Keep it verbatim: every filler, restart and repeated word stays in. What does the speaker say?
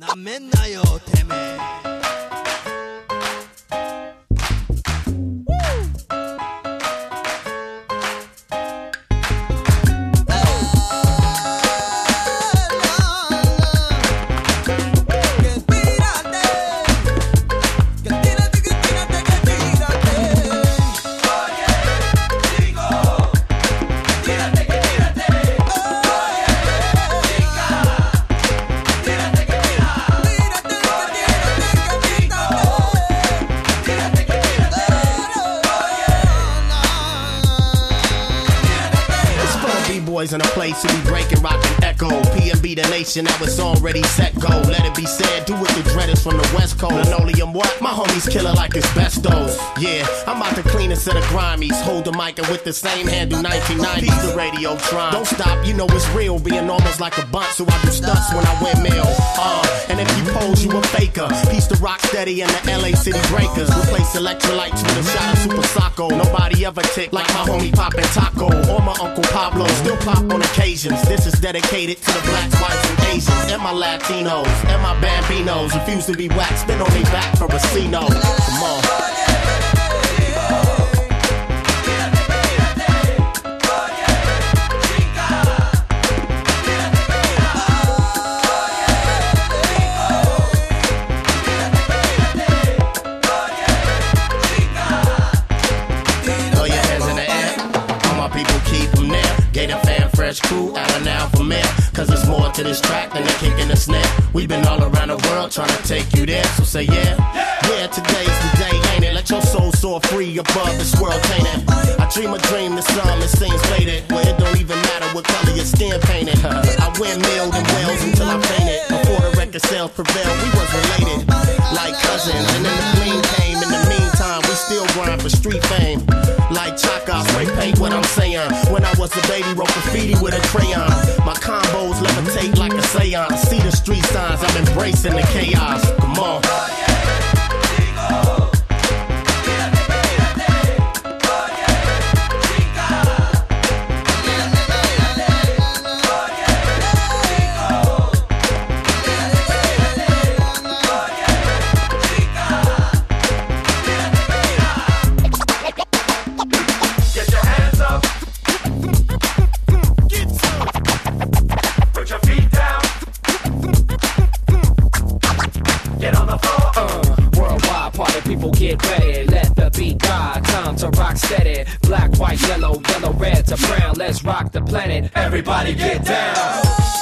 なめんなよてめえ In a place to be breaking, rockin' echo. P and B the nation, now it's already set go. Let it be said, do what the dreaders from the west coast. Linoleum what? My homies killer like asbestos. Yeah, I'm out the cleanest of the grimies. Hold the mic and with the same handle nineteen nineties. The radio trying. Don't stop, you know it's real. Being almost like a bunt, so I do stunts when I windmill. Uh, and if you pose, you a faker. Piece to rock steady and the L A City Breakers. Replace electrolytes with a shot of Super Socko. Nobody ever tick like my homie Poppin' Taco. Or my Uncle Pablo, still pop on occasions. This is dedicated to the blacks, whites, and Asians, and my Latinos, and my Bambinos. Refuse to be waxed, spin on their back for a C-no. Come on. Crew out of now for mayor. Cause there's more to this track than a kick in the snare. We've been all around the world trying to take you there. So say yeah, yeah, yeah today's the day, ain't it? Let your soul soar free above this world tainted. I dream a dream, the sun, it seems faded. Where it don't even matter what color your skin painted. I windmilled in Wells until I fainted. Before the record sales prevailed, we was related like cousins. And then the fleam came. In the meantime, we still grind for street fame. Like Chaka, spray paint what I'm saying. When I was a baby, wrote graffiti with a crayon. My combos levitate like a seance. See the street signs, I'm embracing the chaos. Come on. Black, white, yellow, yellow, red to brown. Let's rock the planet. Everybody get down.